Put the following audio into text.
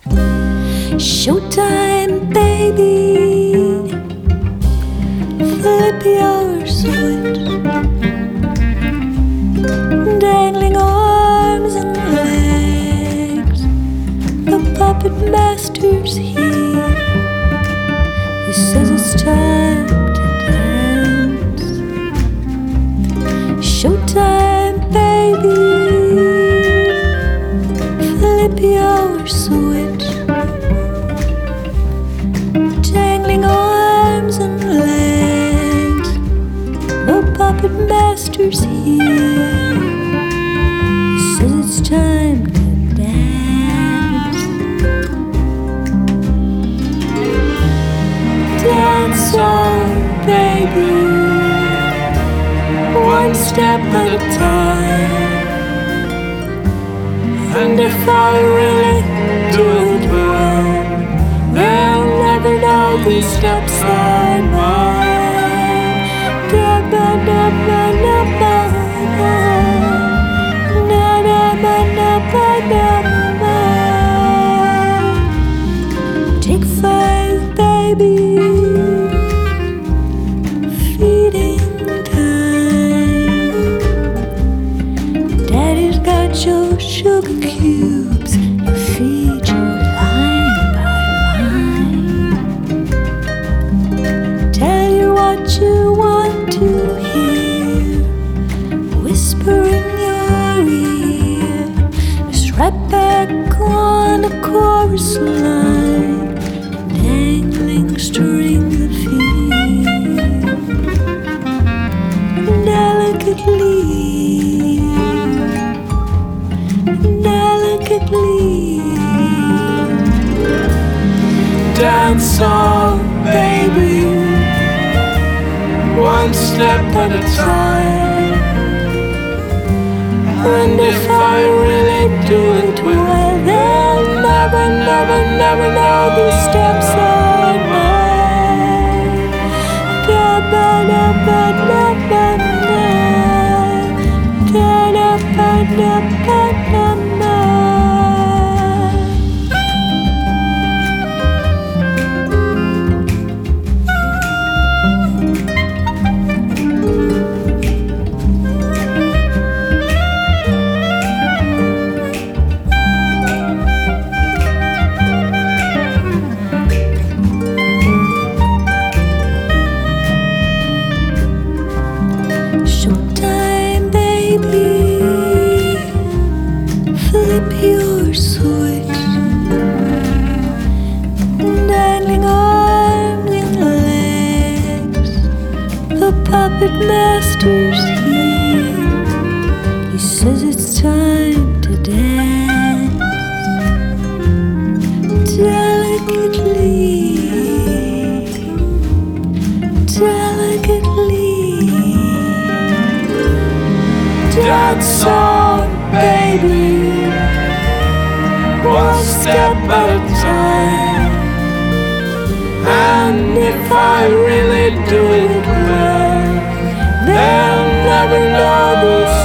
Showtime, baby, flip your switch. Dangling arms and legs, the puppet master's here. He says it's time to dance. Showtime, baby, flip your switch. Dangling arms and legs, the puppet master's here. He says it's time to dance. Dance on, baby, one step at a time. And if I really do it well, they'll never know these steps are mine. Da ba da ba da ba da, na na ba da ba da ba. Take 5, baby, feeding time. Daddy's got your sugar cubes, you feed you line by line. Tell you what you want to hear, whisper in your ear. Just right back on the chorus line, dangling strings that feel delicately, delicately. Dance on, baby, one step at a time. And if I really do it well, they'll never, never, never know these steps are mine. Da ba da ba da ba da, da da ba da ba da ba. Showtime, baby, flip your switch. Dangling arms and legs, the puppet master's here. He says it's time to dance. Delicately, delicately. Dance on, baby, one step at a time. And if I really do it well, they'll never know this